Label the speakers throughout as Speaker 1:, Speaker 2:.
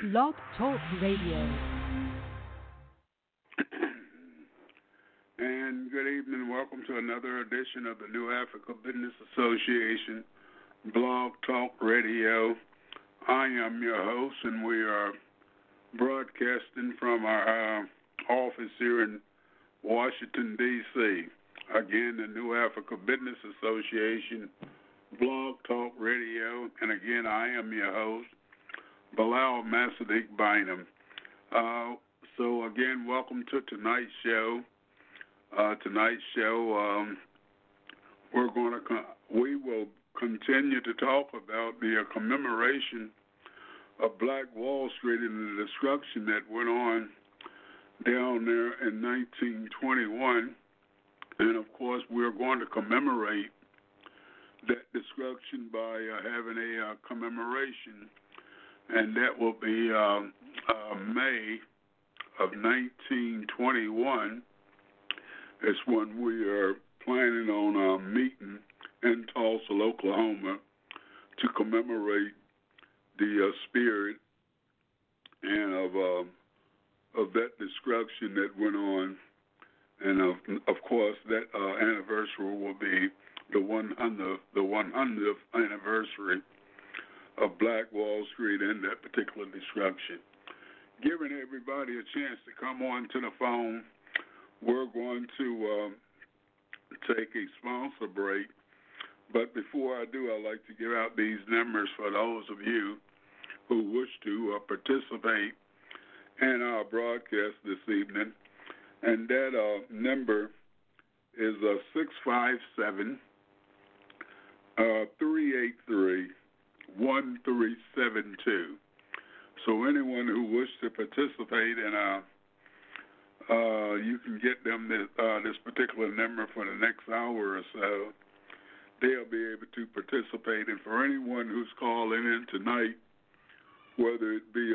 Speaker 1: Blog Talk Radio.
Speaker 2: And good evening. Welcome to another edition of the New Africa Business Association Blog Talk Radio. I am your host, and we are broadcasting from our office here in Washington, D.C. Again, the New Africa Business Association Blog Talk Radio. And again, I am your host, Bilal Massadik Bynum. So again, welcome to tonight's show. We will continue to talk about the commemoration of Black Wall Street and the destruction that went on down there in 1921. And of course, we're going to commemorate that destruction by having a commemoration, and that will be May of 1921. It's when we are planning on meeting in Tulsa, Oklahoma, to commemorate the spirit and of that destruction that went on. And of course, that anniversary will be the 100th anniversary of Black Wall Street and that particular destruction. Giving everybody a chance to come on to the phone, we're going to take a sponsor break. But before I do, I'd like to give out these numbers for those of you who wish to participate in our broadcast this evening. And that number is 657 383 1372. So anyone who wishes to participate in you can get them this particular number for the next hour or so. They'll be able to participate. And for anyone who's calling in tonight, whether it be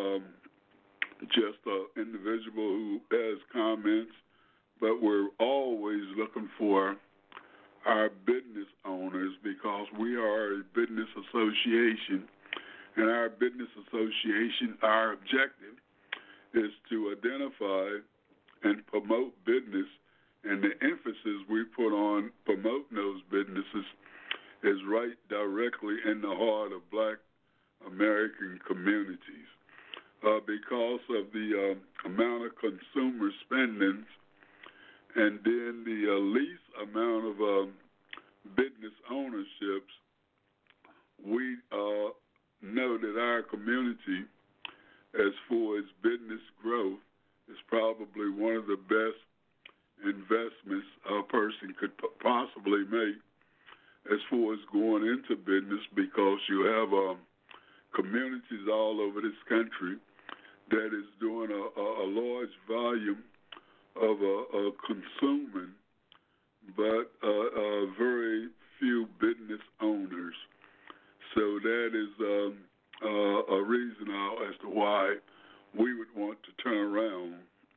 Speaker 2: just an individual who has comments, but we're always looking for our business owners, because we are a business association, and our business association, our objective is to identify and promote business, and the emphasis we put on promoting those businesses is right directly in the heart of Black American communities. Because of the amount of consumer spending and then the least amount of business ownerships, we know that our community, as far as business growth, is probably one of the best investments a person could possibly make as far as going into business, because you have communities all over this country that is doing a large volume of consuming, but very few business owners. So that is a reason as to why we would want to turn around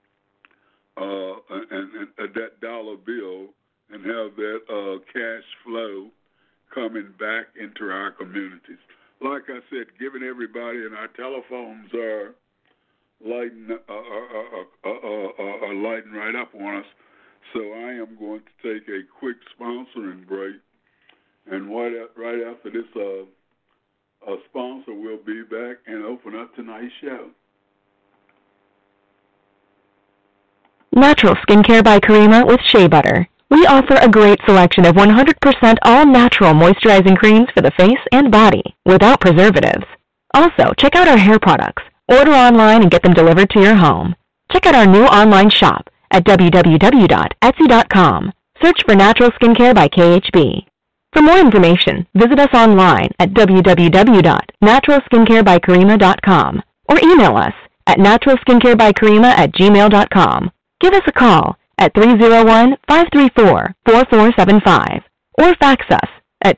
Speaker 2: and that dollar bill and have that cash flow coming back into our communities. Like I said, giving everybody, and our telephones are lighting right up on us. So I am going to take a quick sponsoring break, and right after this sponsor, we'll be back and open up tonight's show.
Speaker 3: Natural Skincare by Karima with Shea Butter. We offer a great selection of 100% all-natural moisturizing creams for the face and body without preservatives. Also, check out our hair products. Order online and get them delivered to your home. Check out our new online shop at www.etsy.com. Search for Natural Skincare by KHB. For more information, visit us online at www.naturalskincarebykarima.com or email us at naturalskincarebykarima@gmail.com. Give us a call at 301-534-4475 or fax us at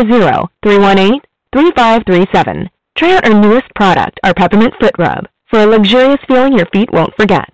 Speaker 3: 240-318-3537. Try out our newest product, our Peppermint Foot Rub, for a luxurious feeling your feet won't forget.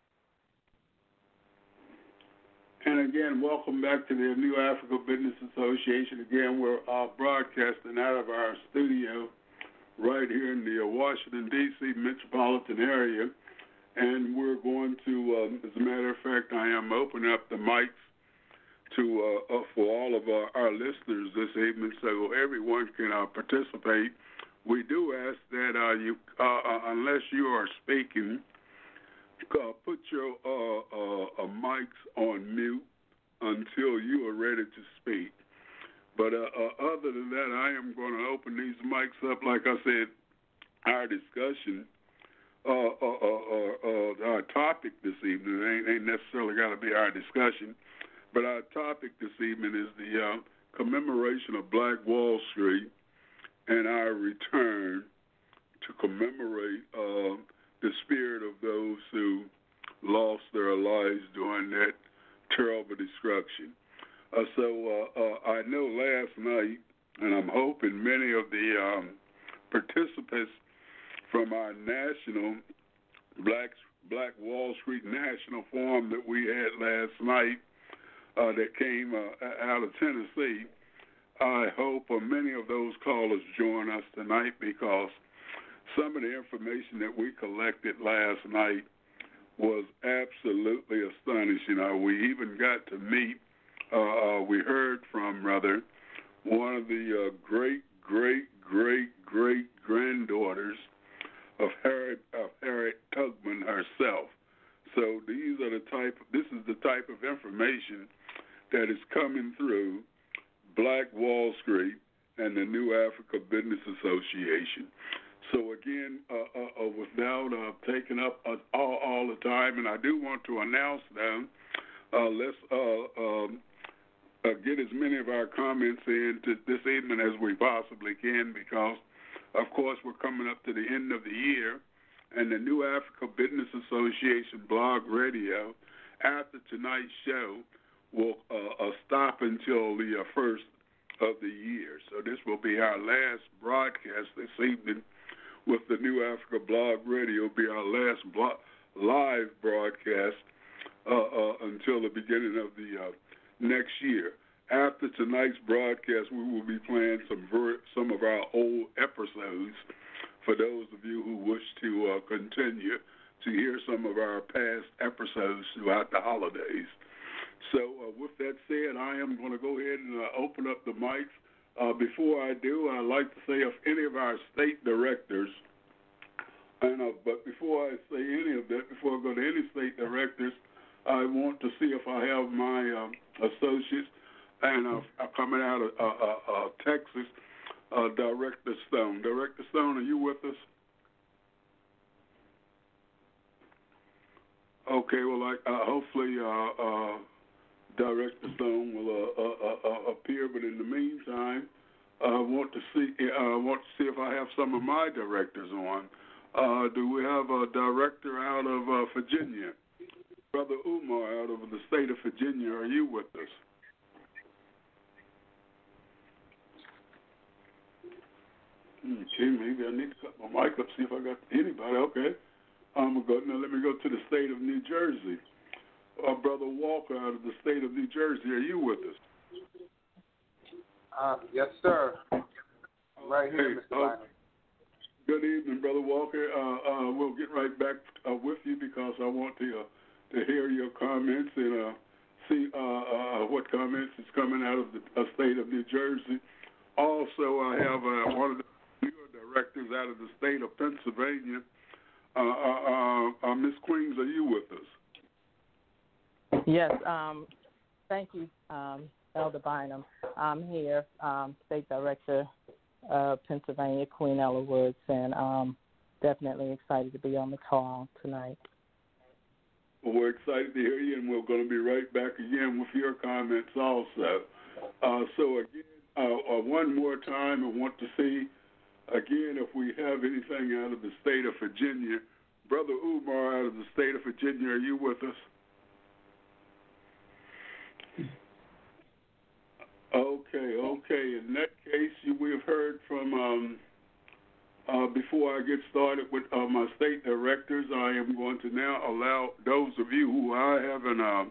Speaker 2: And again, welcome back to the New Africa Business Association. Again, we're broadcasting out of our studio right here in the Washington, D.C. metropolitan area. And we're going to, as a matter of fact, I am opening up the mics to for all of our listeners this evening, so everyone can participate. We do ask that you, unless you are speaking, put your mics on mute until you are ready to speak. But other than that, I am going to open these mics up. Like I said, our discussion, our topic this evening ain't necessarily got to be our discussion, but our topic this evening is the commemoration of Black Wall Street and our return to commemorate the spirit of those who lost their lives during that terrible destruction. So I know last night, and I'm hoping many of the participants from our national Black Wall Street National Forum that we had last night that came out of Tennessee, I hope many of those callers join us tonight, because some of the information that we collected last night was absolutely astonishing. We even got to meet, we heard from, rather, one of the great granddaughters of Harriet Tubman herself. So this is the type of information that is coming through Black Wall Street and the New Africa Business Association. So again, without taking up all the time, and I do want to announce them, let's get as many of our comments in this evening as we possibly can, because, of course, we're coming up to the end of the year, and the New Africa Business Association Blog Radio, after tonight's show, will stop until the first of the year. So this will be our last broadcast this evening with the New Africa Blog Radio. Will be our last live broadcast until the beginning of the next year. After tonight's broadcast, we will be playing some of our old episodes for those of you who wish to continue to hear some of our past episodes throughout the holidays. So with that said, I am going to go ahead and open up the mics. Before I do, I'd like to say if any of our state directors, but before I say any of that, before I go to any state directors, I want to see if I have my associates and coming out of Texas, Director Stone. Director Stone, are you with us? Okay, well, hopefully Director Stone will appear, but in the meantime, I want to see if I have some of my directors on. Do we have a director out of Virginia? Brother Umar out of the state of Virginia, are you with us? Okay, maybe I need to cut my mic up, see if I got anybody. Okay. Now let me go to the state of New Jersey. Brother Walker out of the state of New Jersey, are you with us?
Speaker 1: Yes, sir. Right here, Mr. Bynum.
Speaker 2: Good evening, Brother Walker. We'll get right back with you, because I want to hear your comments and see what comments is coming out of the state of New Jersey. Also, I have one of the newer directors out of the state of Pennsylvania. Ms. Queens, are you with us?
Speaker 4: Yes. Thank you, Elder Bynum. I'm here, State Director of Pennsylvania, Queen Ella Woods, and definitely excited to be on the call tonight.
Speaker 2: Well, we're excited to hear you, and we're going to be right back again with your comments also. So again, one more time, I want to see, again, if we have anything out of the state of Virginia. Brother Umar out of the state of Virginia, are you with us? Okay. In that case, we've heard from, before I get started with my state directors, I am going to now allow those of you who I haven't heard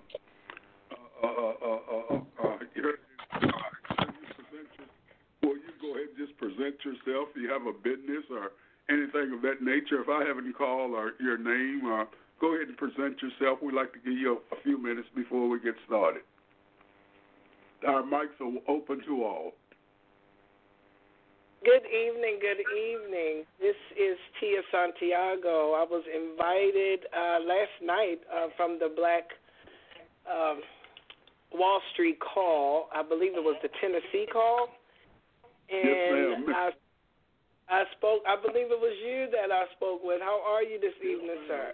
Speaker 2: will you go ahead and just present yourself. You have a business or anything of that nature. If I haven't called your name, go ahead and present yourself. We'd like to give you a few minutes before we get started. Our mics are open to all.
Speaker 5: Good evening, good evening. This is Tia Santiago. I was invited last night from the Black Wall Street call. I believe it was the Tennessee call. And
Speaker 2: yes, ma'am.
Speaker 5: I spoke, I believe it was you that I spoke with. How are you this evening, sir?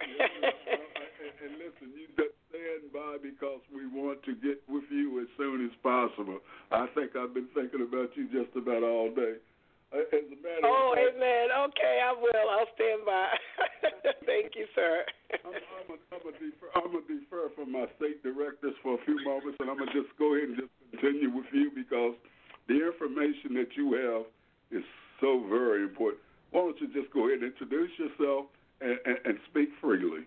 Speaker 2: And listen, you just stand by because we want to get with you as soon as possible. I think I've been thinking about you just about all day. As a matter of fact,
Speaker 5: amen. Okay, I will. I'll stand by. Thank you, sir.
Speaker 2: I'm going to defer from my state directors for a few moments, and I'm going to just go ahead and just continue with you because the information that you have is so very important. Why don't you just go ahead and introduce yourself and speak freely?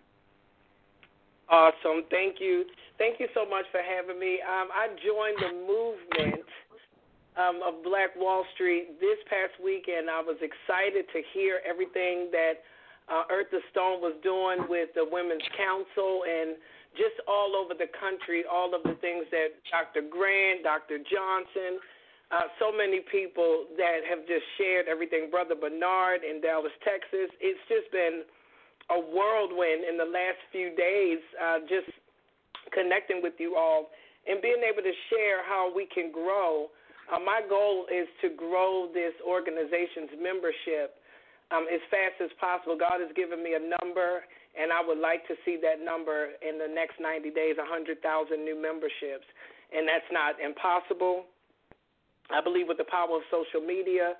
Speaker 5: Awesome. Thank you. Thank you so much for having me. I joined the movement of Black Wall Street this past weekend. I was excited to hear everything that Eartha Stone was doing with the Women's Council and just all over the country, all of the things that Dr. Grant, Dr. Johnson, so many people that have just shared everything. Brother Bernard in Dallas, Texas. It's just been a whirlwind in the last few days, just connecting with you all and being able to share how we can grow. My goal is to grow this organization's membership as fast as possible. God has given me a number, and I would like to see that number in the next 90 days, 100,000 new memberships. And that's not impossible. I believe with the power of social media,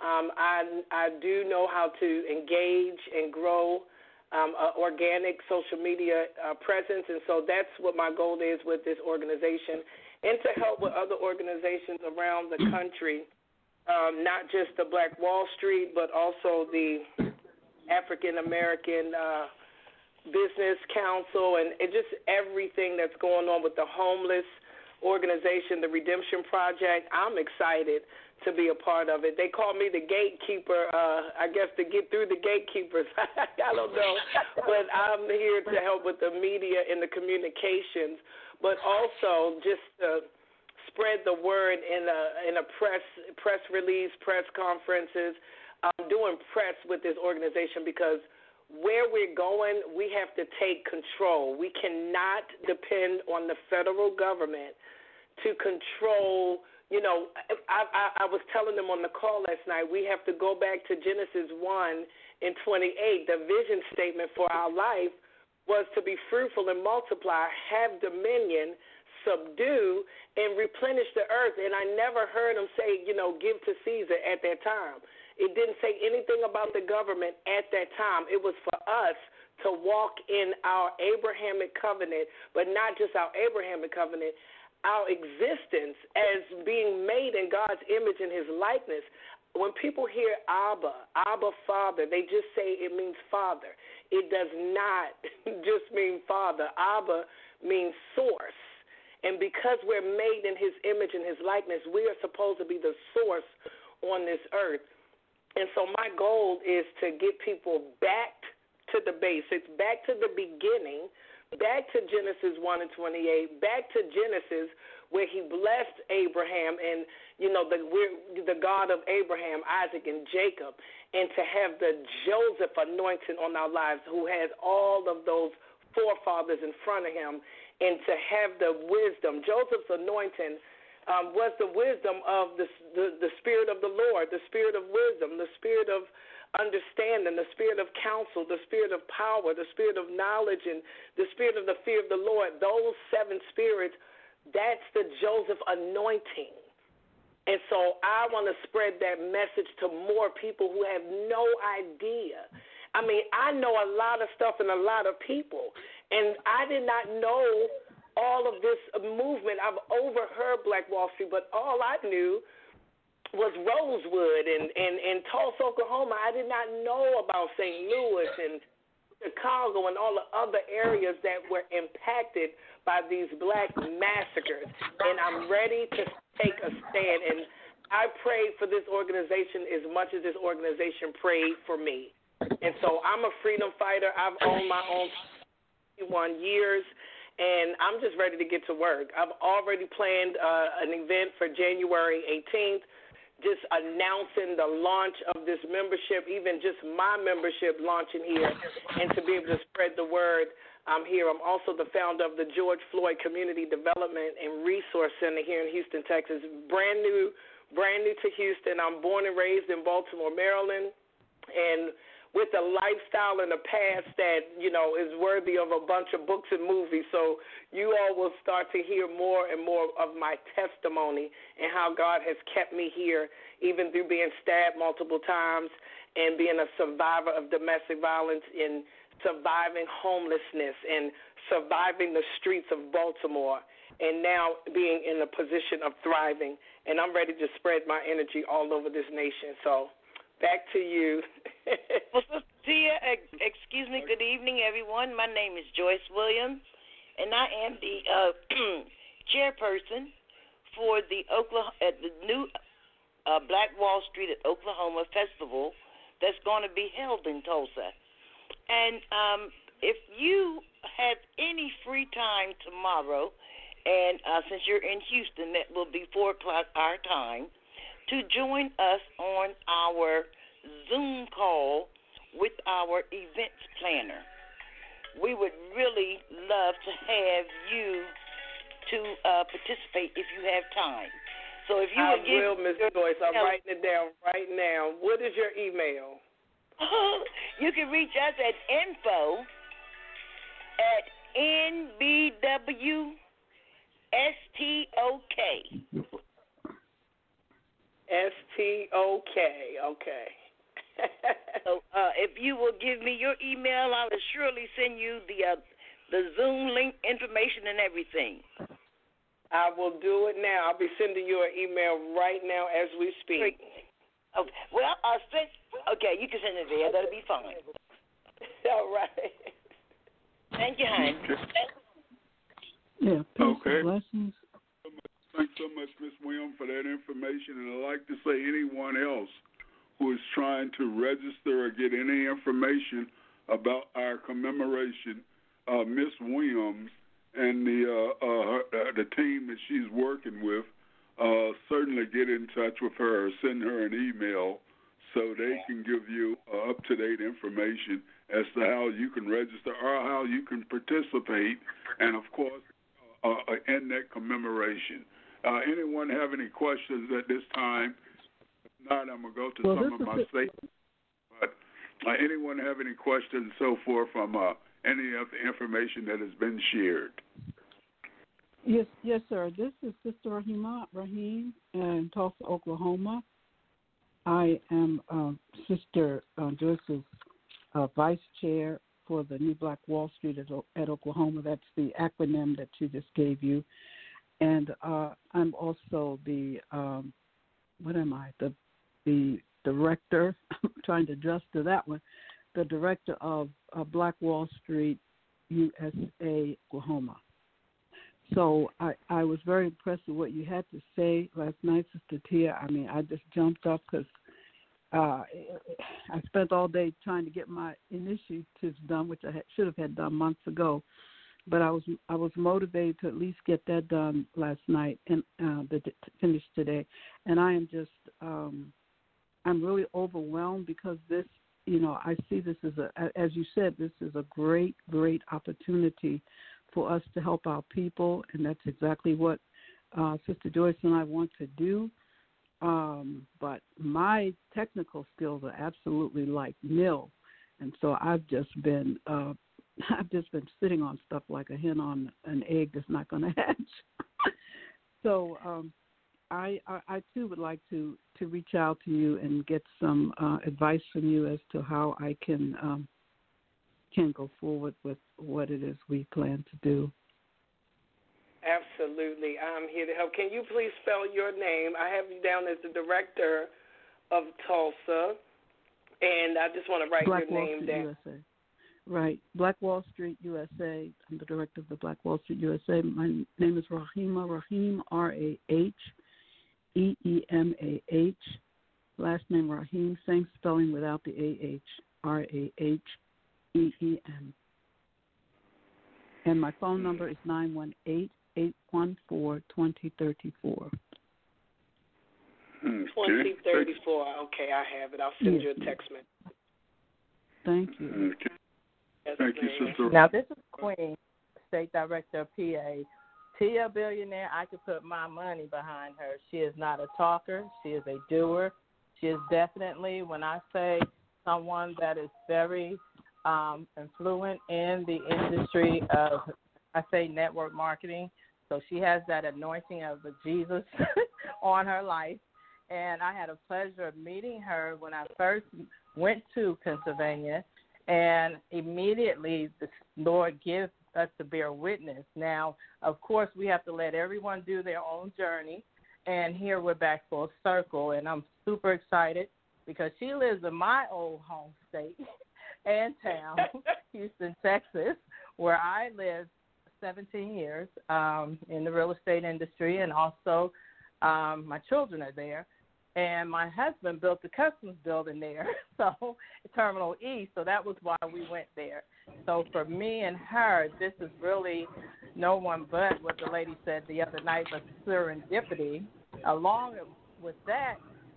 Speaker 5: I do know how to engage and grow organic social media presence, and so that's what my goal is with this organization, and to help with other organizations around the country, not just the Black Wall Street, but also the African American Business Council, and just everything that's going on with the homeless organization, the Redemption Project. I'm excited to be a part of it. They call me the gatekeeper, I guess, to get through the gatekeepers. I don't know. But I'm here to help with the media and the communications, but also just to spread the word in a press release, press conferences. I'm doing press with this organization because where we're going, we have to take control. We cannot depend on the federal government to control. You know, I was telling them on the call last night, we have to go back to Genesis 1:28. The vision statement for our life was to be fruitful and multiply, have dominion, subdue, and replenish the earth. And I never heard them say, you know, give to Caesar at that time. It didn't say anything about the government at that time. It was for us to walk in our Abrahamic covenant, but not just our Abrahamic covenant, our existence as being made in God's image and his likeness. When people hear Abba, Father, they just say it means Father. It does not just mean Father. Abba means source. And because we're made in his image and his likeness, we are supposed to be the source on this earth. And so my goal is to get people back to the basics, back to the beginning, back to Genesis 1:28, back to Genesis where he blessed Abraham and, you know, the God of Abraham, Isaac, and Jacob, and to have the Joseph anointing on our lives who has all of those forefathers in front of him, and to have the wisdom. Joseph's anointing was the wisdom of the Spirit of the Lord, the Spirit of wisdom, the Spirit of understanding, the Spirit of counsel, the Spirit of power, the Spirit of knowledge, and the Spirit of the fear of the Lord. Those seven spirits, that's the Joseph anointing. And so I want to spread that message to more people who have no idea. I mean, I know a lot of stuff and a lot of people, and I did not know all of this movement. I've overheard Black Wall Street, but all I knew was Rosewood and Tulsa, Oklahoma. I did not know about St. Louis and Chicago and all the other areas that were impacted by these black massacres. And I'm ready to take a stand. And I prayed for this organization as much as this organization prayed for me. And so I'm a freedom fighter. I've owned my own 21 years, and I'm just ready to get to work. I've already planned an event for January 18th, just announcing the launch of this membership, even just my membership launching here, and to be able to spread the word. I'm here. I'm also the founder of the George Floyd Community Development and Resource Center here in Houston, Texas. Brand new to Houston. I'm born and raised in Baltimore, Maryland, and with a lifestyle and a past that, is worthy of a bunch of books and movies. So you all will start to hear more and more of my testimony and how God has kept me here, even through being stabbed multiple times and being a survivor of domestic violence, in surviving homelessness and surviving the streets of Baltimore, and now being in a position of thriving. And I'm ready to spread my energy all over this nation. So back to you.
Speaker 6: Well, Sister Tia, excuse me, good evening, everyone. My name is Joyce Williams, and I am the chairperson for the new Black Wall Street at Oklahoma Festival that's going to be held in Tulsa. And if you have any free time tomorrow, and since you're in Houston, that will be 4 o'clock our time, to join us on our Zoom call with our events planner. We would really love to have you to participate if you have time. So if you would give...
Speaker 5: I will, Ms. Joyce. I'm writing it down right now. What is your email?
Speaker 6: You can reach us at info@nbwstok. STOK, okay. So if you will give me your email, I will surely send you the Zoom link information and everything.
Speaker 5: I will do it now. I'll be sending you an email right now as we speak.
Speaker 6: Okay. Well, okay, you can send it there. That'll be fine.
Speaker 5: All right.
Speaker 6: Thank you, hon.
Speaker 7: Yeah, peace
Speaker 2: and
Speaker 7: blessings.
Speaker 2: Thanks so much, Ms. Williams, for that information. And I'd like to say anyone else who is trying to register or get any information about our commemoration, Ms. Williams and the team that she's working with, certainly get in touch with her or send her an email so they can give you up-to-date information as to how you can register or how you can participate, and, of course, in that commemoration. Anyone have any questions at this time? If not, I'm going to go to some of my statements. But anyone have any questions so forth from any of the information that has been shared?
Speaker 7: Yes, sir. This is Sister Rahim in Tulsa, Oklahoma. I am Sister Joyce's vice chair for the New Black Wall Street at Oklahoma. That's the acronym that she just gave you. And I'm also the the director. I'm trying to adjust to that one. The director of Black Wall Street USA, Oklahoma. So I was very impressed with what you had to say last night, Sister Tia. I mean, I just jumped up because I spent all day trying to get my initiatives done, which I should have had done months ago. But I was motivated to at least get that done last night and to finish today. And I am just I'm really overwhelmed because this, I see this as you said, this is a great opportunity for us to help our people, and that's exactly what Sister Joyce and I want to do. But my technical skills are absolutely like nil, and so I've just been sitting on stuff like a hen on an egg that's not going to hatch. So I too would like to reach out to you and get some advice from you as to how I can go forward with what it is we plan to do.
Speaker 5: Absolutely. I'm here to help. Can you please spell your name? I have you down as the director of Tulsa, and I just want to write
Speaker 7: Black
Speaker 5: your
Speaker 7: Wall
Speaker 5: name
Speaker 7: Street,
Speaker 5: down.
Speaker 7: USA. Right. Black Wall Street, USA. I'm the director of the Black Wall Street, USA. My name is Rahima, Rahim, EEMAH. Last name Rahim, same spelling without the AH, RAHEEM. And my phone number is 918-814-2034.
Speaker 5: 2034. Okay, I have it. I'll send you a text message.
Speaker 7: Thank you.
Speaker 2: Okay.
Speaker 5: Yes,
Speaker 2: Thank you,
Speaker 5: ma'am.
Speaker 2: Sister.
Speaker 4: Now, this is Queen, State Director of PA. Tia Billionaire, I could put my money behind her. She is not a talker. She is a doer. She is definitely, when I say someone that is very influent in the industry of, I say, network marketing. So she has that anointing of the Jesus on her life. And I had a pleasure of meeting her when I first went to Pennsylvania. And immediately the Lord gives us to bear witness. Now, of course, we have to let everyone do their own journey. And here we're back full circle. And I'm super excited because she lives in my old home state and town, Houston, Texas, where I lived 17 years in the real estate industry. And also my children are there. And my husband built the customs building there, so Terminal E, so that was why we went there. So for me and her, this is really no one but what the lady said the other night, but serendipity. Along with that,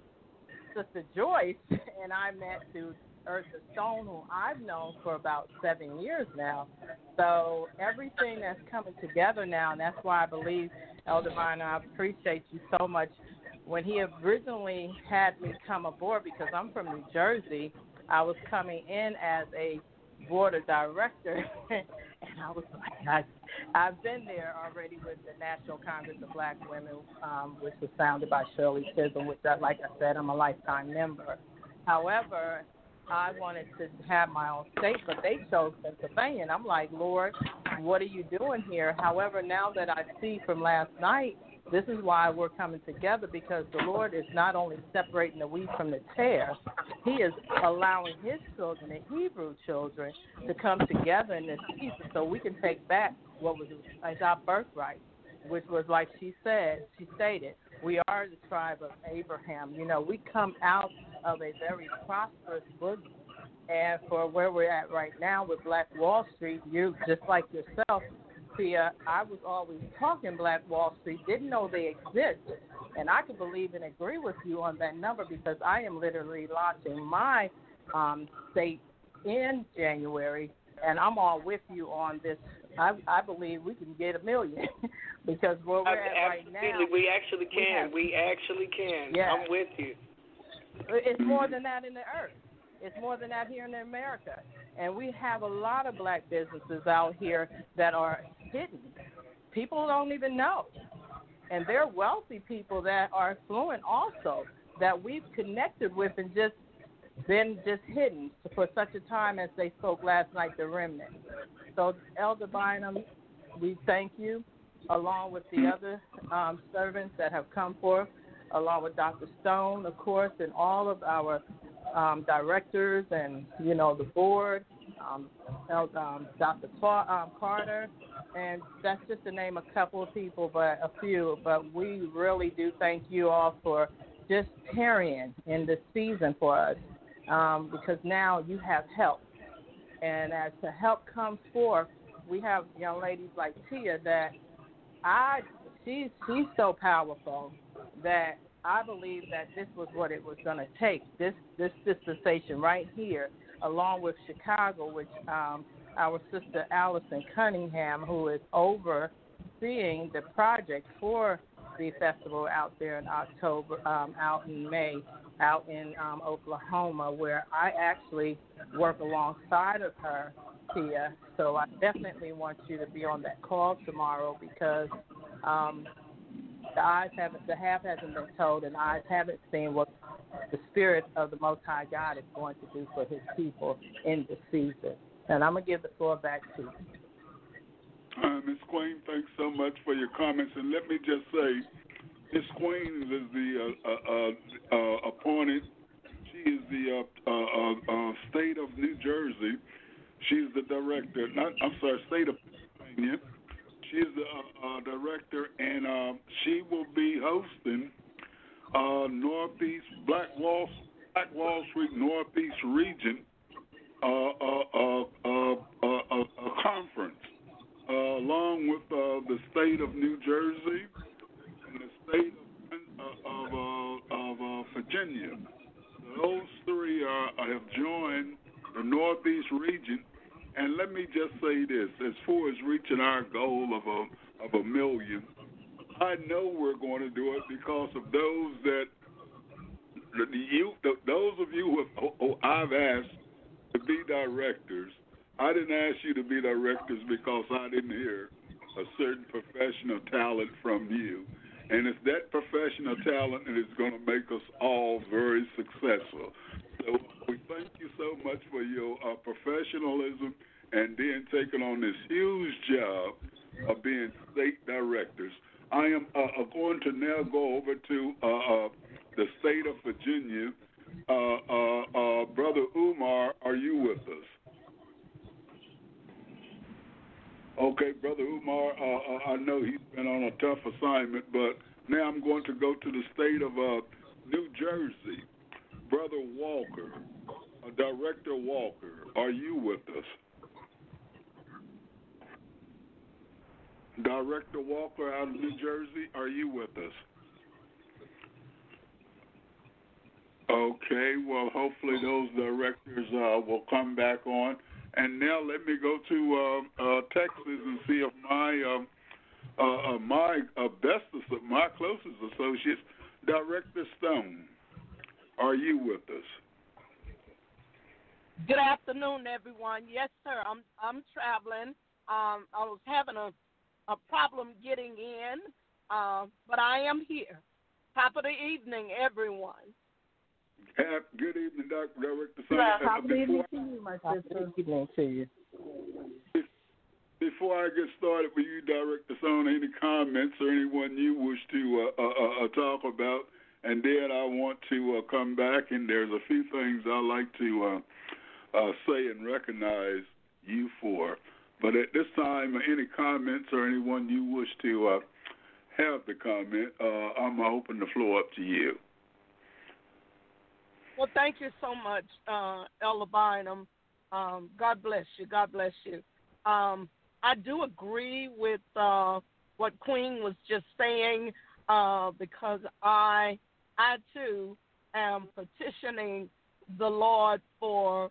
Speaker 4: Sister Joyce and I met through Eartha Stone, who I've known for about 7 years now. So everything that's coming together now, and that's why I believe, Elder Minor, I appreciate you so much. When he originally had me come aboard, because I'm from New Jersey, I was coming in as a board of director, and I was like, I've been there already with the National Congress of Black Women, which was founded by Shirley Chisholm, which, like I said, I'm a lifetime member. However, I wanted to have my own state, but they chose Pennsylvania, and I'm like, Lord, what are you doing here? However, now that I see from last night, this is why we're coming together, because the Lord is not only separating the wheat from the tare, He is allowing His children, the Hebrew children, to come together in this season so we can take back what was our birthright, which was, like she stated, we are the tribe of Abraham. You know, we come out of a very prosperous bosom. And for where we're at right now with Black Wall Street, you, just like yourself, Tia, I was always talking Black Wall Street, didn't know they exist. And I could believe and agree with you on that number because I am literally launching my state in January, and I'm all with you on this. I believe we can get 1 million because where we're at right now.
Speaker 5: Absolutely, we actually can. We actually can.
Speaker 4: Yeah.
Speaker 5: I'm with you.
Speaker 4: It's more than that in the earth. It's more than that here in America. And we have a lot of black businesses out here that are hidden. People don't even know. And they're wealthy people that are affluent also that we've connected with and just been just hidden for such a time as they spoke last night, the remnant. So, Elder Bynum, we thank you, along with the other servants that have come forth, along with Dr. Stone, of course, and all of our directors and, you know, the board, Dr. Carter, and that's just to name a couple of people, but a few. But we really do thank you all for just tarrying in this season for us, because now you have help. And as the help comes forth, we have young ladies like Tia that she's so powerful that I believe that this was what it was going to take, this dispensation right here, along with Chicago, which our sister Allison Cunningham, who is overseeing the project for the festival out there in October, out in May, out in Oklahoma, where I actually work alongside of her, Tia. So I definitely want you to be on that call tomorrow because the half hasn't been told, and eyes haven't seen what the Spirit of the Most High God is going to do for His people in this season. And I'm going to give the floor back to you.
Speaker 2: Ms. Queen, thanks so much for your comments. And let me just say, Ms. Queen is the appointed. She is the state of New Jersey. She's the director. State of Pennsylvania. She's the director, and she will be hosting Northeast Black Wall Street Northeast Region conference, along with the state of New Jersey and the state of Virginia. Those three have joined the Northeast region. And let me just say this: as far as reaching our goal of 1 million, I know we're going to do it because of those those of you who I've asked to be directors. I didn't ask you to be directors because I didn't hear a certain professional talent from you. And it's that professional talent that is going to make us all very successful. So we thank you so much for your professionalism and then taking on this huge job of being state directors. I am going to now go over to the state of Virginia. Brother Umar, are you with us? Okay, Brother Umar, I know he's been on a tough assignment, but now I'm going to go to the state of New Jersey. Brother Walker, Director Walker, are you with us? Director Walker out of New Jersey, are you with us? Okay, well, hopefully those directors will come back on. And now let me go to Texas and see if my closest associates, Director Stone, are you with us?
Speaker 8: Good afternoon, everyone. Yes, sir. I'm traveling. I was having a problem getting in, but I am here. Top of the evening, everyone.
Speaker 2: Good evening, Director.
Speaker 4: Top of the evening to you, my sister. Good evening to you.
Speaker 2: Before I get started with you, Director Stone, any comments or anyone you wish to talk about? And then I want to come back, and there's a few things I like to say and recognize you for. But at this time, any comments or anyone you wish to have the comment, I'm going to open the floor up to you.
Speaker 8: Well, thank you so much, Elder Bynum. God bless you. God bless you. I do agree with what Queen was just saying because I too am petitioning the Lord for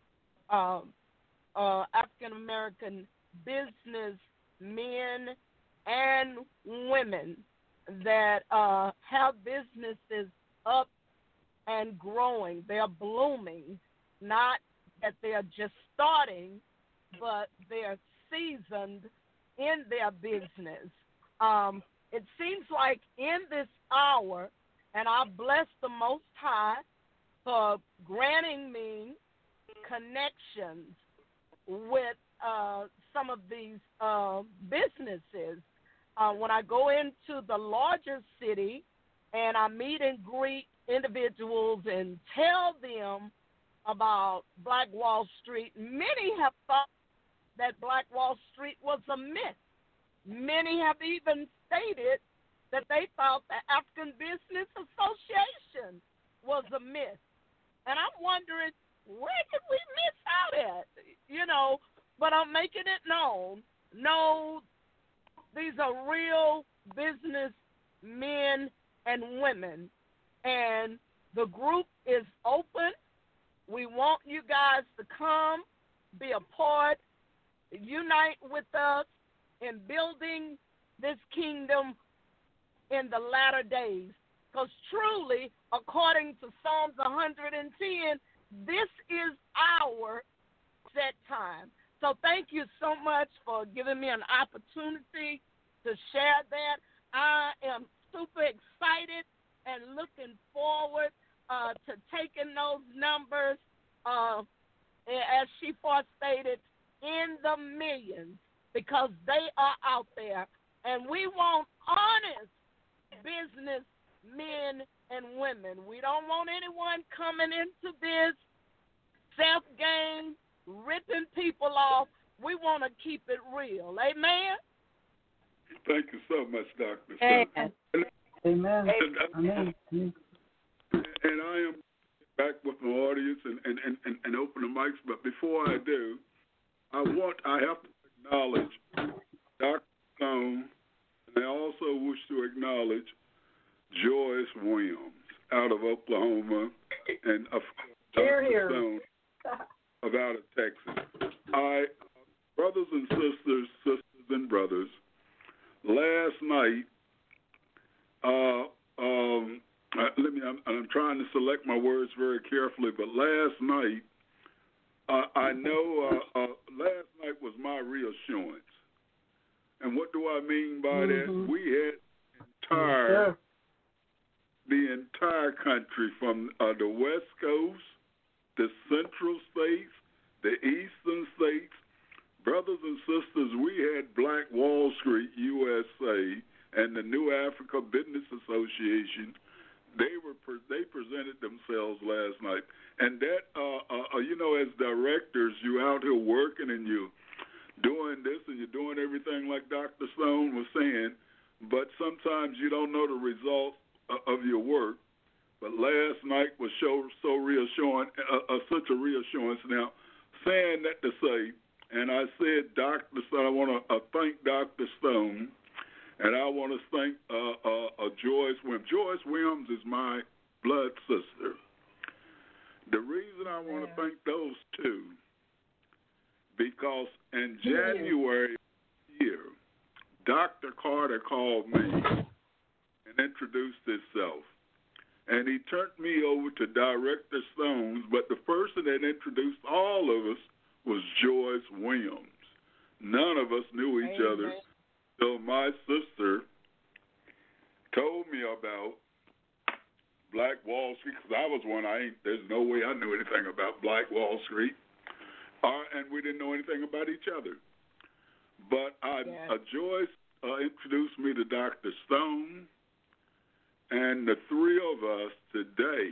Speaker 8: African American business men and women that have businesses up and growing. They're blooming, not that they're just starting, but they're seasoned in their business. It seems like in this hour, and I bless the Most High for granting me connections with some of these businesses. When I go into the larger city and I meet and greet individuals and tell them about Black Wall Street, many have thought that Black Wall Street was a myth. Many have even stated that they thought the African Business Association was a myth. And I'm wondering, where did we miss out at? But I'm making it known. No, these are real business men and women. And the group is open. We want you guys to come, be a part, unite with us in building this kingdom in the latter days. Because truly, according to Psalms 110, this is our set time. So thank you so much for giving me an opportunity to share that. I am super excited and looking forward to taking those numbers, as she stated, in the millions, because they are out there. And we want honest business men and women. We don't want anyone coming into this self-gain, ripping people off. We want to keep it real. Amen?
Speaker 2: Thank you so much, Dr.
Speaker 4: Amen.
Speaker 7: Amen.
Speaker 2: Amen. And I am back with my audience and open the mics, but before I do, I have to acknowledge Dr. Stone, and I also wish to acknowledge Joyce Williams out of Oklahoma and Dr. Stone out of Texas. Brothers and sisters and brothers, last night, I'm trying to select my words very carefully, but last night, I know last night was my reassurance. And what do I mean by that? We had the entire country, from the West Coast, the Central States, the Eastern States. Brothers and sisters, we had Black Wall Street USA and the New Africa Business Association. They presented themselves last night, and that as directors, you out here working and you doing this and you're doing everything like Dr. Stone was saying, but sometimes you don't know the results of your work. But last night was so reassuring, such a reassurance. Now, saying that to say, and I said, Dr. Stone, I want to thank Dr. Stone, and I want to thank Joyce Williams. Joyce Williams is my blood sister. The reason I want to thank those two, because in January of this year, Dr. Carter called me and introduced himself. And he turned me over to Director Stones, but the person that introduced all of us was Joyce Williams. None of us knew each other till my sister told me about Black Wall Street, because I was one, there's no way I knew anything about Black Wall Street, and we didn't know anything about each other. But Joyce introduced me to Dr. Stone, and the three of us today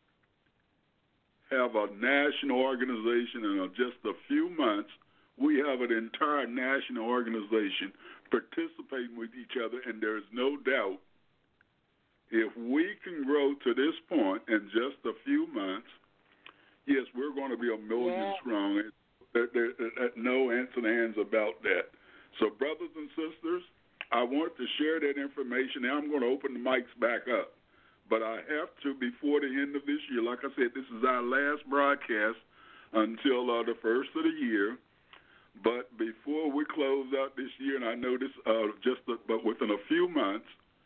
Speaker 2: have a national organization, and in just a few months, we have an entire national organization participating with each other, and there's no doubt if we can grow to this point in just a few months, yes, we're going to be 1 million strong. There's no ands and ands about that. So, brothers and sisters, I want to share that information. Now I'm going to open the mics back up. But I have to, before the end of this year, like I said, this is our last broadcast until the first of the year. But before we close out this year, and I know this but within a few months,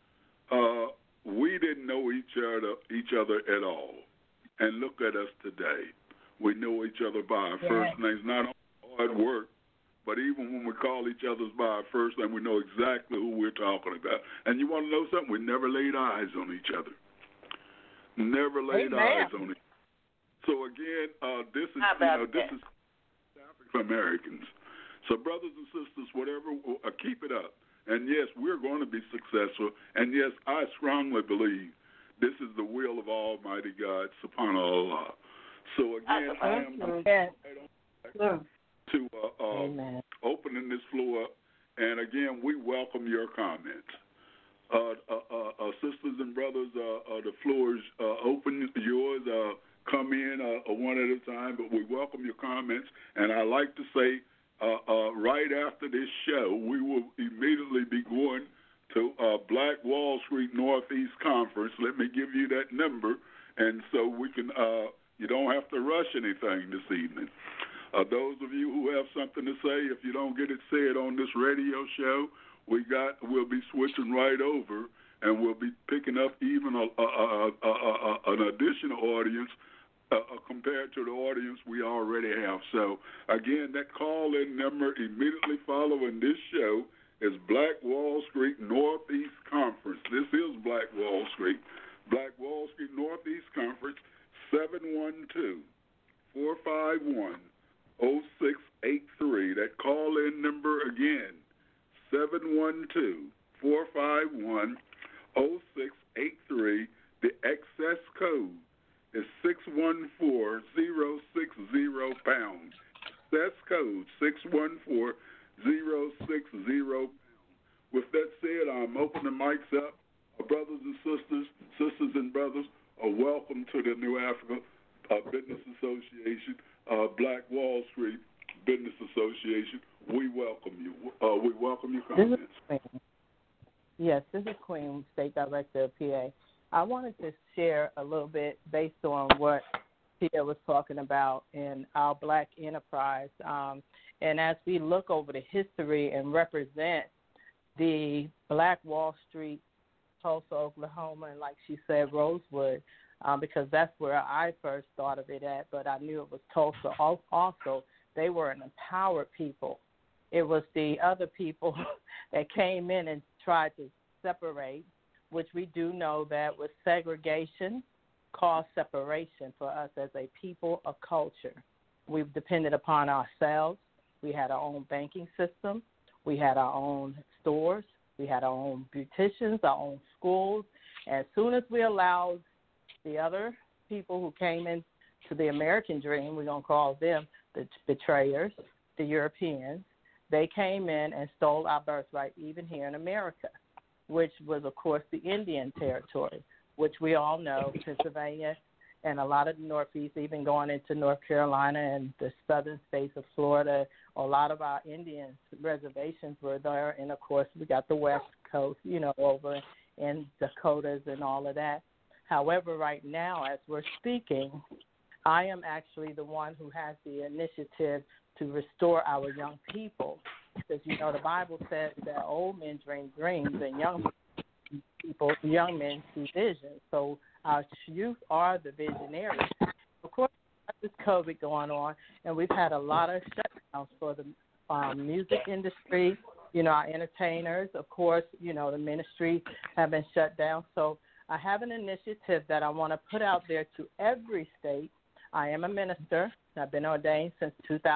Speaker 2: we didn't know each other at all. And look at us today. We know each other by our first names, not only hard work, but even when we call each other by our first name, we know exactly who we're talking about. And you want to know something? We never laid eyes on each other. Never laid eyes on each other. So again, this is African Americans. So brothers and sisters, whatever, keep it up. And yes, we're going to be successful. And yes, I strongly believe this is the will of Almighty God, subhanahu Allah. So again, I am to opening this floor up. And again, we welcome your comments. Sisters and brothers, the floor is open. Yours come in one at a time, but we welcome your comments. And I like to say, right after this show, we will immediately be going to Black Wall Street Northeast Conference. Let me give you that number, and so we can. You don't have to rush anything this evening. Those of you who have something to say, if you don't get it said on this radio show, we'll be switching right over, and we'll be picking up even an additional audience compared to the audience we already have. So, again, that call-in number immediately following this show is Black Wall Street Northeast Conference. This is Black Wall Street. Black Wall Street Northeast Conference, 712-451-0683. That call-in number again, 712-451-0683. The excess code is 614-060 #. That's code 614-060 #. With that said, I'm opening the mics up Our brothers and sisters and brothers are welcome to the New Africa Business Association, Black Wall Street Business Association. We welcome you. We welcome your comments.
Speaker 4: Yes, this is Queen, State Director of PA. I wanted to share a little bit based on what Tia was talking about in our Black enterprise. And as we look over the history and represent the Black Wall Street, Tulsa, Oklahoma, and like she said, Rosewood, because that's where I first thought of it at, but I knew it was Tulsa also. They were an empowered people. It was the other people that came in and tried to separate, which we do know that with segregation caused separation for us as a people of culture. We've depended upon ourselves. We had our own banking system. We had our own stores. We had our own beauticians, our own schools. As soon as we allowed the other people who came into the American dream, we're going to call them the betrayers, the Europeans, they came in and stole our birthright even here in America, which was, of course, the Indian territory, which we all know, Pennsylvania and a lot of the Northeast, even going into North Carolina and the southern states of Florida. A lot of our Indian reservations were there. And, of course, we got the West Coast, over in Dakotas and all of that. However, right now, as we're speaking, I am actually the one who has the initiative to restore our young people. Because, the Bible says that old men dream dreams and young men see visions. So our youth are the visionaries. Of course, there's COVID going on, and we've had a lot of shutdowns for the music industry, our entertainers. Of course, the ministry have been shut down. So I have an initiative that I want to put out there to every state. I am a minister. I've been ordained since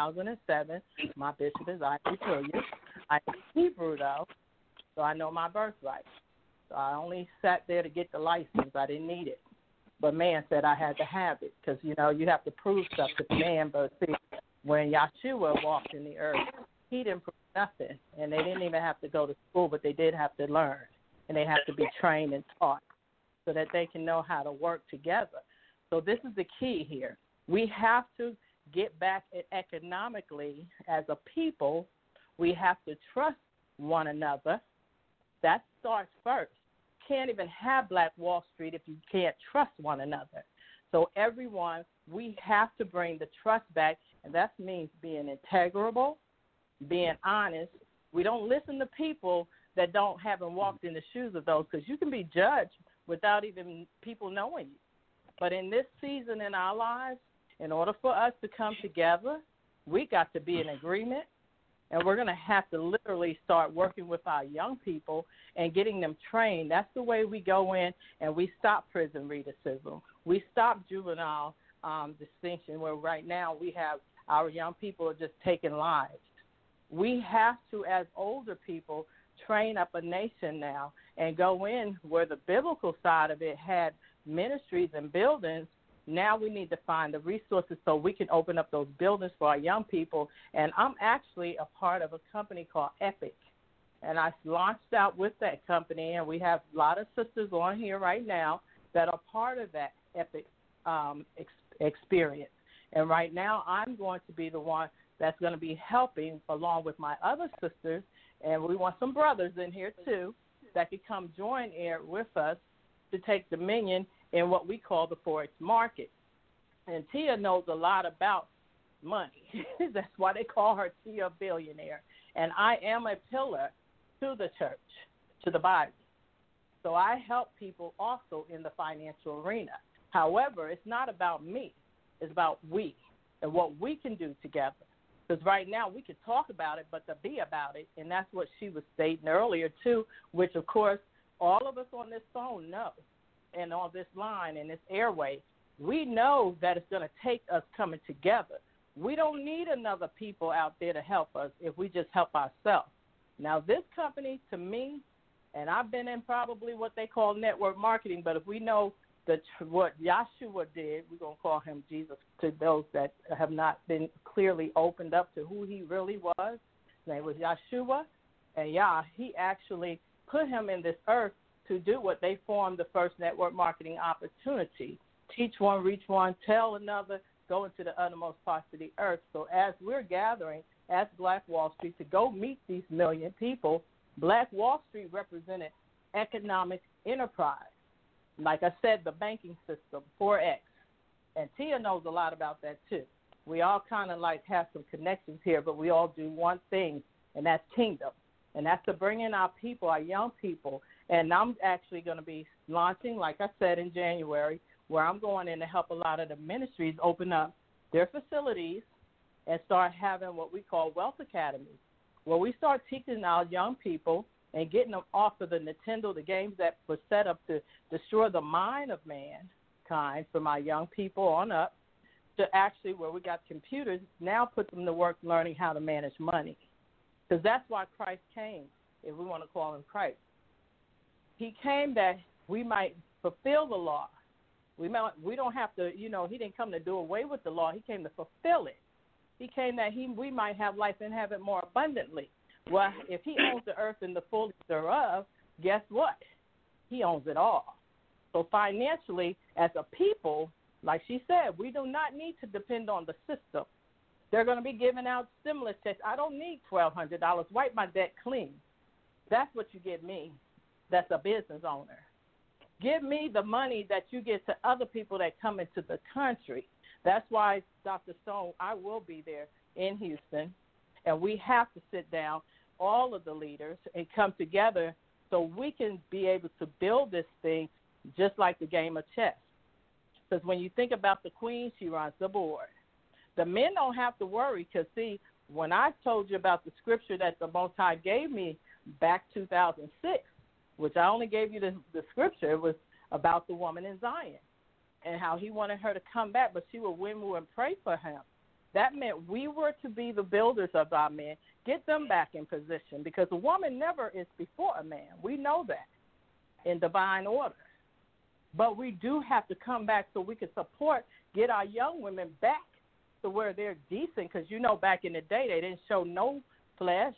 Speaker 4: 2007. My bishop is Ivy Hilliard. I'm Hebrew, though, so I know my birthright. So I only sat there to get the license. I didn't need it. But man said I had to have it because, you have to prove stuff to man. But see, when Yahshua walked in the earth, he didn't prove nothing. And they didn't even have to go to school, but they did have to learn. And they have to be trained and taught so that they can know how to work together. So this is the key here. We have to get back economically as a people. We have to trust one another. That starts first. Can't even have Black Wall Street if you can't trust one another. So everyone, we have to bring the trust back, and that means being integrable, being honest. We don't listen to people that haven't walked in the shoes of those, because you can be judged without even people knowing you. But in this season in our lives, in order for us to come together, we got to be in agreement, and we're going to have to literally start working with our young people and getting them trained. That's the way we go in and we stop prison recidivism. We stop juvenile distinction, where right now we have our young people are just taking lives. We have to, as older people, train up a nation now and go in where the biblical side of it had ministries and buildings. Now we need to find the resources so we can open up those buildings for our young people. And I'm actually a part of a company called Epic. And I launched out with that company, and we have a lot of sisters on here right now that are part of that Epic experience. And right now I'm going to be the one that's going to be helping along with my other sisters, and we want some brothers in here too that could come join air with us to take dominion in what we call the Forex market. And Tia knows a lot about money. That's why they call her Tia Billionaire. And I am a pillar to the church, to the body. So I help people also in the financial arena. However, it's not about me. It's about we and what we can do together. Because right now we can talk about it, but to be about it, and that's what she was stating earlier too, which, of course, all of us on this phone know. And on this line and this airway, we know that it's going to take us coming together. We don't need another people out there to help us if we just help ourselves. Now, this company, to me, and I've been in probably what they call network marketing, but if we know what Yahshua did, we're going to call him Jesus to those that have not been clearly opened up to who he really was. His name was Yahshua, and he actually put him in this earth to do what they formed the first network marketing opportunity. Teach one, reach one, tell another, go into the uttermost parts of the earth. So as we're gathering as Black Wall Street to go meet these million people, Black Wall Street represented economic enterprise. Like I said, the banking system, 4X. And Tia knows a lot about that too. We all kind of like have some connections here, but we all do one thing, and that's kingdom. And that's to bring in our people, our young people. And I'm actually going to be launching, like I said, in January, where I'm going in to help a lot of the ministries open up their facilities and start having what we call wealth academies, where we start teaching our young people and getting them off of the Nintendo, the games that were set up to destroy the mind of mankind, from our young people on up, to actually where we got computers, now put them to work learning how to manage money. Because that's why Christ came, if we want to call him Christ. He came that we might fulfill the law. We don't have to, he didn't come to do away with the law. He came to fulfill it. He came that we might have life and have it more abundantly. Well, if he owns the earth and the fullness thereof, guess what? He owns it all. So financially, as a people, like she said, we do not need to depend on the system. They're going to be giving out stimulus checks. I don't need $1,200. Wipe my debt clean. That's what you give me. That's a business owner. Give me the money that you get to other people that come into the country. That's why, Dr. Stone, I will be there in Houston, and we have to sit down, all of the leaders, and come together so we can be able to build this thing just like the game of chess. Because when you think about the queen, she runs the board. The men don't have to worry because, see, when I told you about the scripture that the Most High gave me back 2006, which I only gave you the scripture, it was about the woman in Zion and how he wanted her to come back, but she would win more and pray for him. That meant we were to be the builders of our men, get them back in position, because a woman never is before a man. We know that in divine order. But we do have to come back so we can support, get our young women back to where they're decent, because, back in the day, they didn't show no flesh.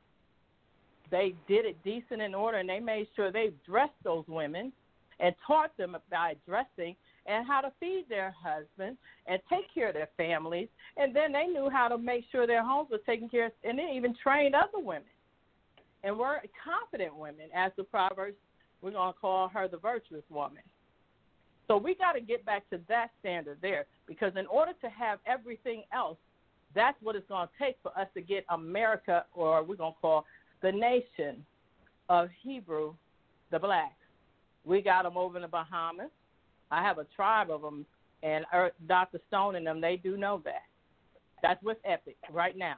Speaker 4: They did it decent in order, and they made sure they dressed those women and taught them about dressing and how to feed their husbands and take care of their families. And then they knew how to make sure their homes were taken care of, and they even trained other women. And we're confident women. As the Proverbs, we're going to call her the virtuous woman. So we got to get back to that standard there, because in order to have everything else, that's what it's going to take for us to get America, or we're going to call the nation of Hebrew, the blacks. We got them over in the Bahamas. I have a tribe of them, and Dr. Stone and them, they do know that. That's with Epic right now.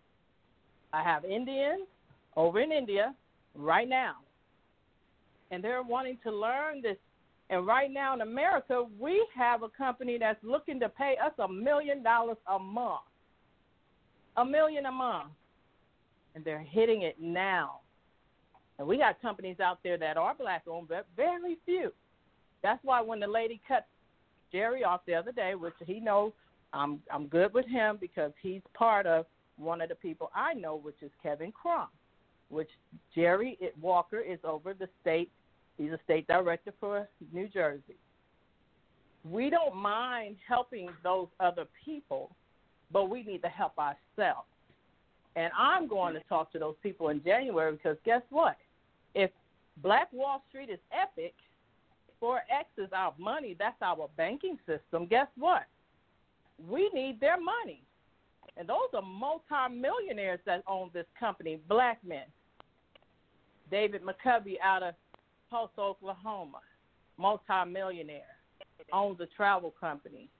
Speaker 4: I have Indians over in India right now, and they're wanting to learn this. And right now in America, we have a company that's looking to pay us $1 million a month. $1 million a month. And they're hitting it now. And we got companies out there that are black-owned, but very few. That's why when the lady cut Jerry off the other day, which he knows I'm good with him because he's part of one of the people I know, which is Kevin Crump, which Jerry Walker is over the state. He's a state director for New Jersey. We don't mind helping those other people, but we need to help ourselves. And I'm going to talk to those people in January because guess what? If Black Wall Street is Epic, 4X is our money, that's our banking system, guess what? We need their money. And those are multi-millionaires that own this company, black men. David McCovey out of Tulsa, Oklahoma, multi-millionaire, owns a travel company.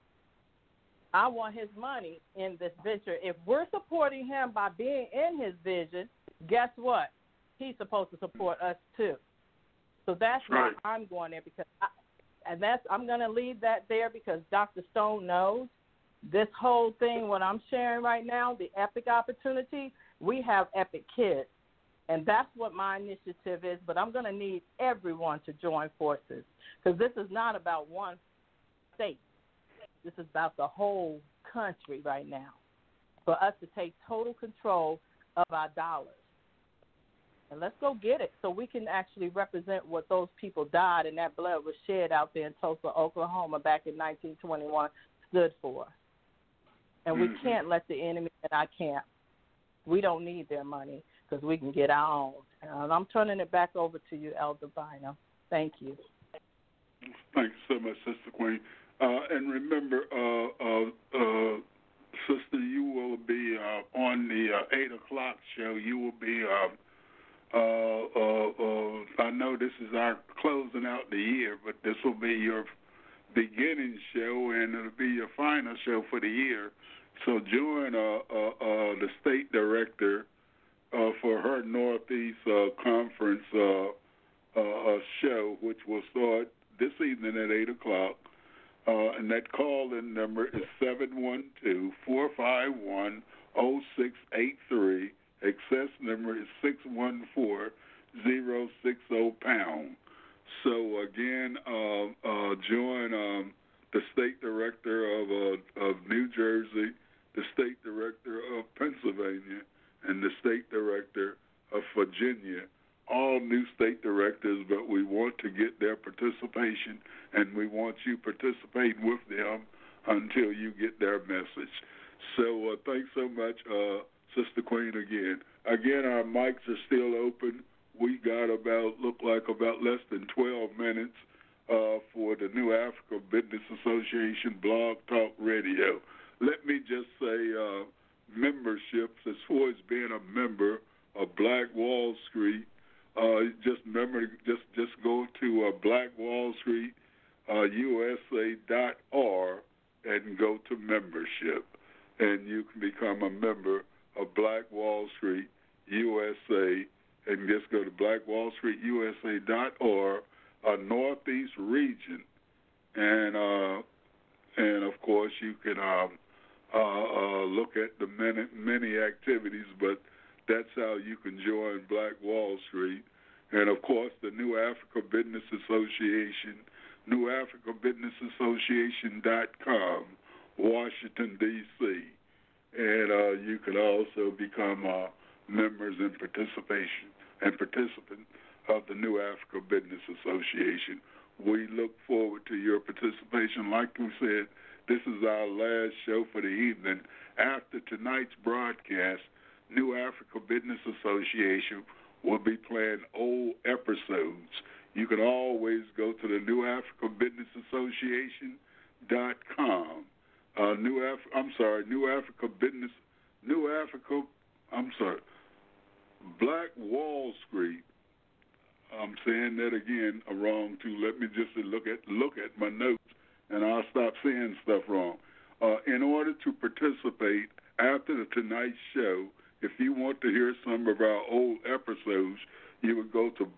Speaker 4: I want his money in this venture. If we're supporting him by being in his vision, guess what? He's supposed to support us too. So that's why I'm going there, because I'm going to leave that there because Dr. Stone knows this whole thing, what I'm sharing right now, the Epic opportunity, we have Epic Kids. And that's what my initiative is, but I'm going to need everyone to join forces because this is not about one state. This is about the whole country right now for us to take total control of our dollars. And let's go get it so we can actually represent what those people died and that blood was shed out there in Tulsa, Oklahoma back in 1921 stood for. And we can't let the enemy in our camp. We don't need their money because we can get our own. And I'm turning it back over to you, Elder Bynum. Thank you.
Speaker 2: Thanks so much, Sister Queen. And remember, Sister, you will be on the 8 o'clock show. You will be, I know this is our closing out the year, but this will be your beginning show, and it'll be your final show for the year. So join the state director for her Northeast Conference show, which will start this evening at 8 o'clock. And that call-in number is 712-451-0683. Access number is 614-060#. So, again, join the state director of New Jersey, the state director of Pennsylvania, and the state director of Virginia. All new state directors, but we want to get their participation, and we want you participating with them until you get their message. So thanks so much, Sister Queen, again. Again, our mics are still open. We got about less than 12 minutes for the New Africa Business Association Blog Talk Radio. Let me just say memberships, as far as being a member of Black Wall Street, just go to Black Wall Street USA.org and go to membership, and you can become a member of Black Wall Street USA, and just go to blackwallstreetusa.org, Northeast region, and of course you can look at the many activities, but that's how you can join Black Wall Street. And, of course, the New Africa Business Association, newafricabusinessassociation.com, Washington, D.C. And you can also become members and participant of the New Africa Business Association. We look forward to your participation. Like we said, this is our last show for the evening. After tonight's broadcast, New Africa Business Association will be playing old episodes. You can always go to the newafricabusinessassociation.com. Black Wall Street. I'm saying that again wrong too. Let me just look at my notes, and I'll stop saying stuff wrong. In order to participate after tonight's show, if you want to hear some of our old episodes, you would go to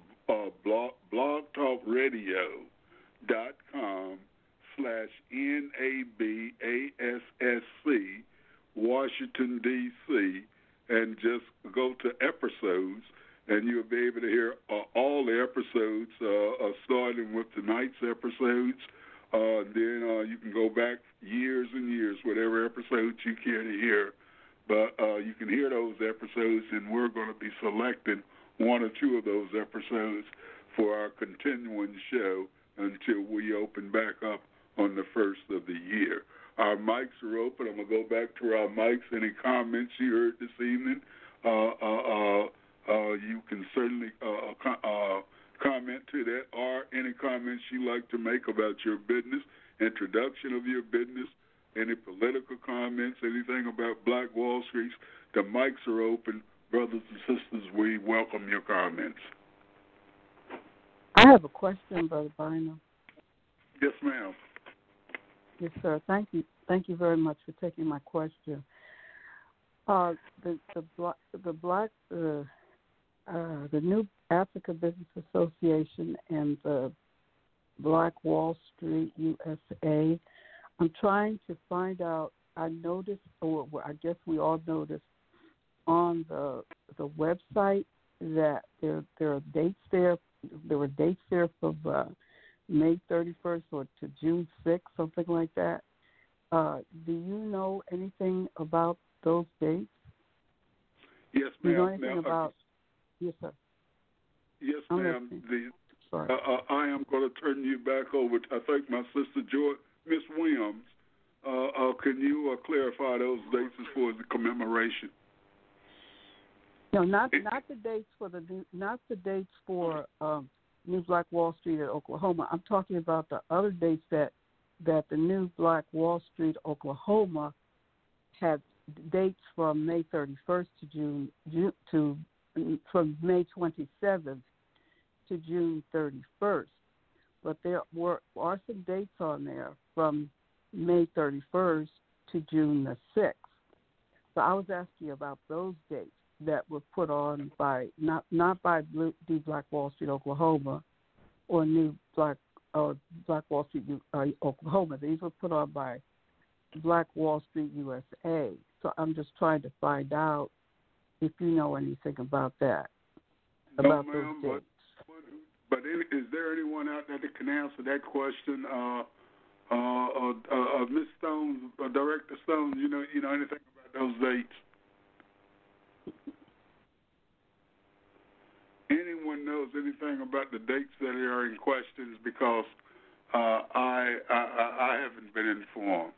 Speaker 2: blogtalkradio.com/NABASSC, Washington, D.C., and just go to episodes, and you'll be able to hear all the episodes, starting with tonight's episodes. Then you can go back years and years, whatever episodes you care to hear. But you can hear those episodes, and we're going to be selecting one or two of those episodes for our continuing show until we open back up on the first of the year. Our mics are open. I'm going to go back to our mics. Any comments you heard this evening, you can certainly comment to that, or any comments you'd like to make about your business, introduction of your business, any political comments, anything about Black Wall Street. The mics are open. Brothers and sisters, we welcome your comments.
Speaker 7: I have a question, Brother Bynum.
Speaker 2: Yes, ma'am.
Speaker 7: Yes, sir. Thank you. Thank you very much for taking my question. The New Africa Business Association and the Black Wall Street USA. I'm trying to find out. I noticed, or I guess we all noticed, on the website that there are dates there. There were dates there from May 31st or to June 6th, something like that. Do you know anything about those dates?
Speaker 2: Yes, ma'am.
Speaker 7: Do you know anything about? Yes, sir.
Speaker 2: Yes, ma'am.
Speaker 7: Sorry.
Speaker 2: I am going to turn you back over to, I think, my sister, Miss Williams. Can you clarify those dates as far as the commemoration?
Speaker 7: No, not the dates for New Black Wall Street at Oklahoma. I'm talking about the other dates that the New Black Wall Street Oklahoma had dates from May 31st to from May 27th to June 31st. But there are some dates on there from May 31st to June the 6th. So I was asking about those dates that were put on by not by New Black Wall Street Oklahoma or New Black Wall Street Oklahoma. These were put on by Black Wall Street USA. So I'm just trying to find out if you know anything about that.
Speaker 2: No, ma'am, but is there anyone out there that can answer that question? Ms. Stones, Director Stones, you know anything about those dates? Anyone knows anything about the dates that are in questions? Because I haven't been informed.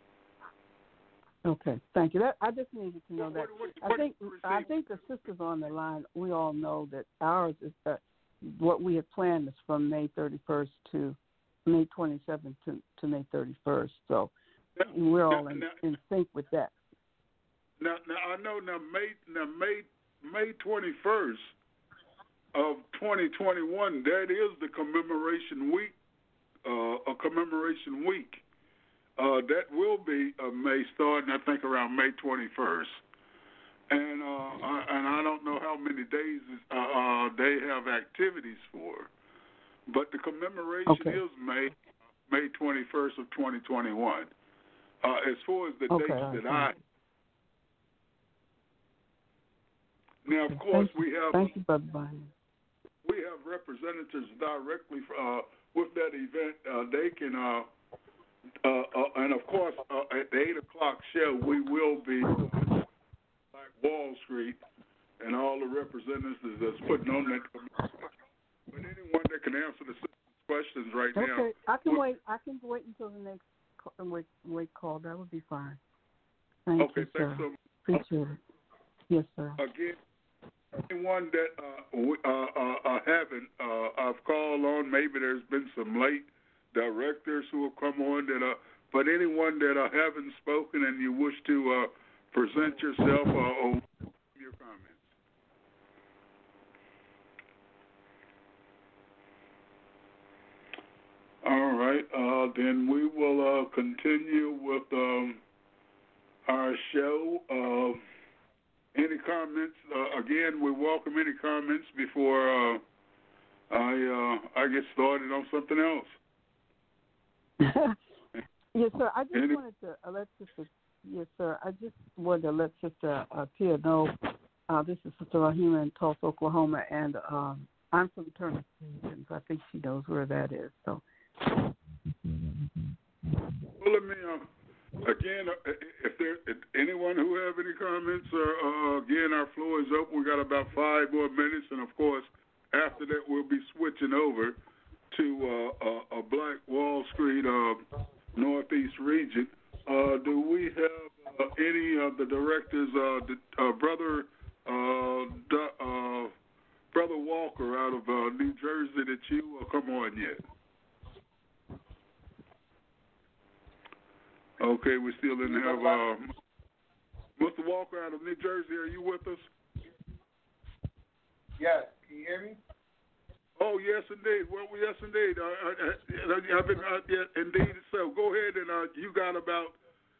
Speaker 7: Okay, thank you. I just needed to know that. I think the sisters on the line, we all know that ours is what we had planned is from May 31st to May 27th to May 31st. So we're all in sync with that.
Speaker 2: Now I know May 21st of 2021. That is the commemoration week. A commemoration week. That will be May starting, I think, around May 21st. And I don't know how many days they have activities for, but the commemoration is May 21st of 2021. As far as the dates that I now, of course, we have.
Speaker 7: Thank you, Brother Bynum.
Speaker 2: We have representatives directly with that event. They can. And of course, at the 8:00 show, we will be like Wall Street and all the representatives that's putting on that committee. But anyone that can answer the questions right now.
Speaker 7: Okay, I can wait. I can wait until the next wait call. That would be fine. Thank you, sir.
Speaker 2: Thanks so much.
Speaker 7: Appreciate it. Yes, sir.
Speaker 2: Again, anyone that haven't, I've called on. Maybe there's been some late directors who have come on but anyone that haven't spoken and you wish to present yourself or your comments. All right, then we will continue with our show. Any comments? Again, we welcome any comments before I get started on something else.
Speaker 7: Yes, sir. I just wanted to let Sister. Yes, sir. I just wanted to let Sister Tia know. This is Sister Rahima in Tulsa, Oklahoma, and I'm from Turner, so I think she knows where that is. So.
Speaker 2: Well, let me again. If anyone who have any comments, again, our floor is open. We got about 5 more minutes, and of course, after that, we'll be switching over to a Black Wall Street Northeast region. Do we have any of the directors, Brother Walker out of New Jersey that you come on yet? Okay, we still didn't have Mr. Walker out of New Jersey. Are you with us?
Speaker 1: Yes. Can you hear me?
Speaker 2: Oh, yes, indeed. Well, yes, indeed. I've been indeed. So go ahead and you got to go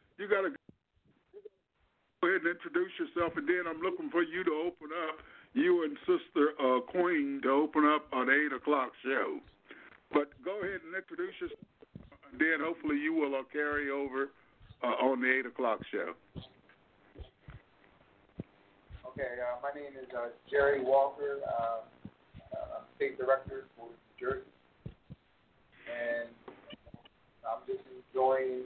Speaker 2: ahead and introduce yourself, and then I'm looking for you to open up, you and Sister Queen, to open up on the 8:00 show. But go ahead and introduce yourself, and then hopefully you will carry over on the 8:00 show.
Speaker 1: Okay, my name is Jerry Walker. I'm state director for New Jersey, and I'm just enjoying,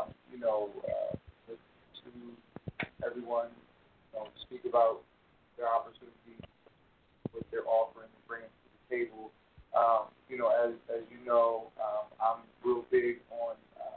Speaker 1: listening to everyone, speak about their opportunity, what they're offering and bringing to table. As you know, I'm real big on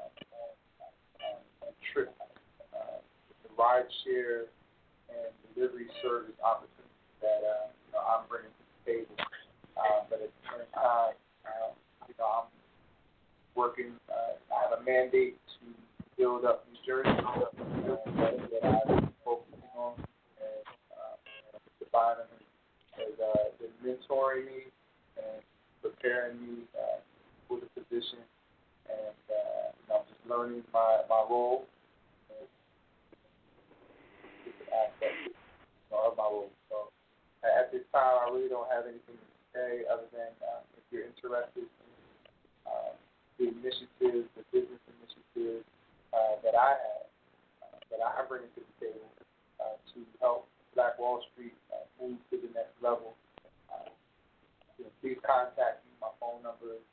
Speaker 1: trip, the ride share and delivery service opportunities that I'm bringing to the table. But at the same time, I'm working. I have a mandate to build up New Jersey, that I'm focusing on, and Mr. Bynum has been mentoring me and preparing me for the position, and I'm just learning my role and different aspects of my role. So at this time, I really don't have anything to say other than if you're interested in the initiatives, the business initiatives that I have, that I bring to the table to help Black Wall Street move to the next level. Please contact me. My phone number is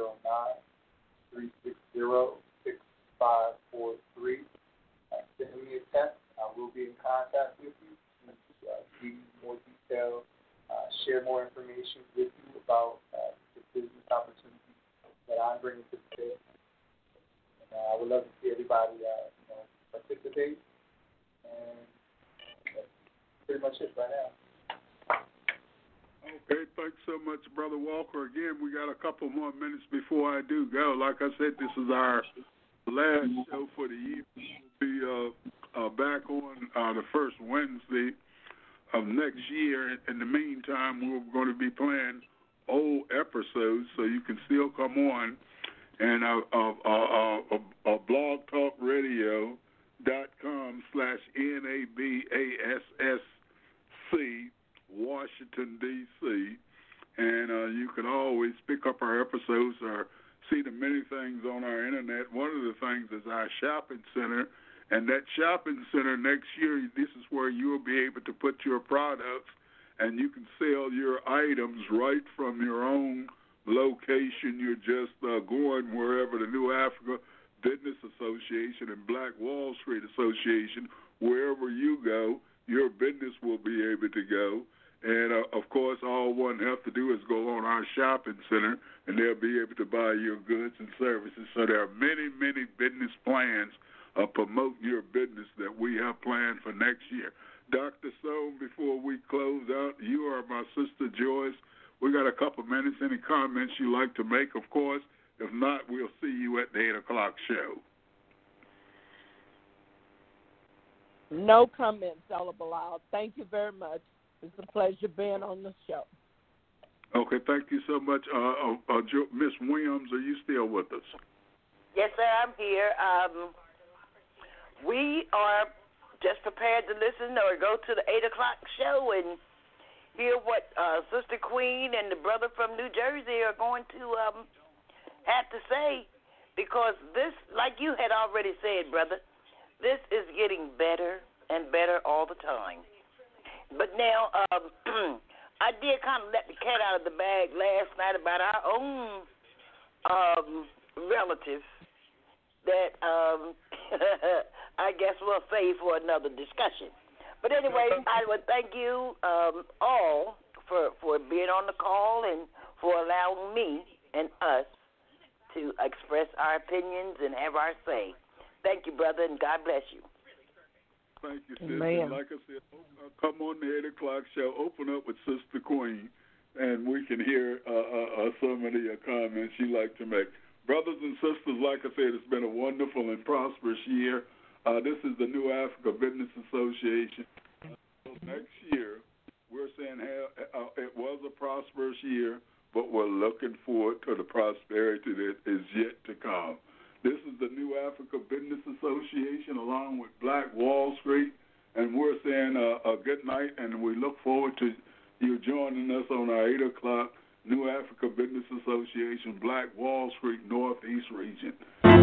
Speaker 1: 609-360-6543. Send me a text. I will be in contact with you to give you more details, share more information with you about the business opportunities that I'm bringing to the table. And I would love to see everybody participate. And that's pretty much it right now.
Speaker 2: Okay, thanks so much, Brother Walker. Again, we got a couple more minutes before I do go. Like I said, this is our last show for the year. We'll be back on the first Wednesday of next year. In the meantime, we're going to be playing old episodes, so you can still come on and blogtalkradio.com/NABASSC, Washington, D.C., and you can always pick up our episodes or see the many things on our internet. One of the things is our shopping center, and that shopping center next year, this is where you will be able to put your products and you can sell your items right from your own location. You're just going wherever the New Africa Business Association and Black Wall Street Association, wherever you go, your business will be able to go. And, of course, all one have to do is go on our shopping center, and they'll be able to buy your goods and services. So there are many, many business plans of promoting your business that we have planned for next year. Dr. Stone, before we close out, you are my sister Joyce. We got a couple minutes. Any comments you'd like to make, of course? If not, we'll see you at the 8 o'clock show.
Speaker 8: No comments, Ella Bilal. Thank you very much. It's a pleasure being on the show.
Speaker 2: Okay, thank you so much. Miss Williams, are you still with us?
Speaker 6: Yes, sir, I'm here. We are just prepared to listen or go to the 8 o'clock show and hear what Sister Queen and the brother from New Jersey are going to have to say, because this, like you had already said, brother, this is getting better and better all the time. But now, I did kind of let the cat out of the bag last night about our own relatives that I guess we'll save for another discussion. But anyway, I would thank you all for being on the call and for allowing me and us to express our opinions and have our say. Thank you, brother, and God bless you.
Speaker 2: Thank you, sister. Like I said, come on the 8 o'clock show, open up with Sister Queen, and we can hear some of the comments you like to make. Brothers and sisters, like I said, it's been a wonderful and prosperous year. This is the New Africa Business Association. Next year, we're saying it was a prosperous year, but we're looking forward to the prosperity that is yet to come. This is the New Africa Business Association along with Black Wall Street, and we're saying a good night, and we look forward to you joining us on our 8 o'clock New Africa Business Association, Black Wall Street, Northeast region.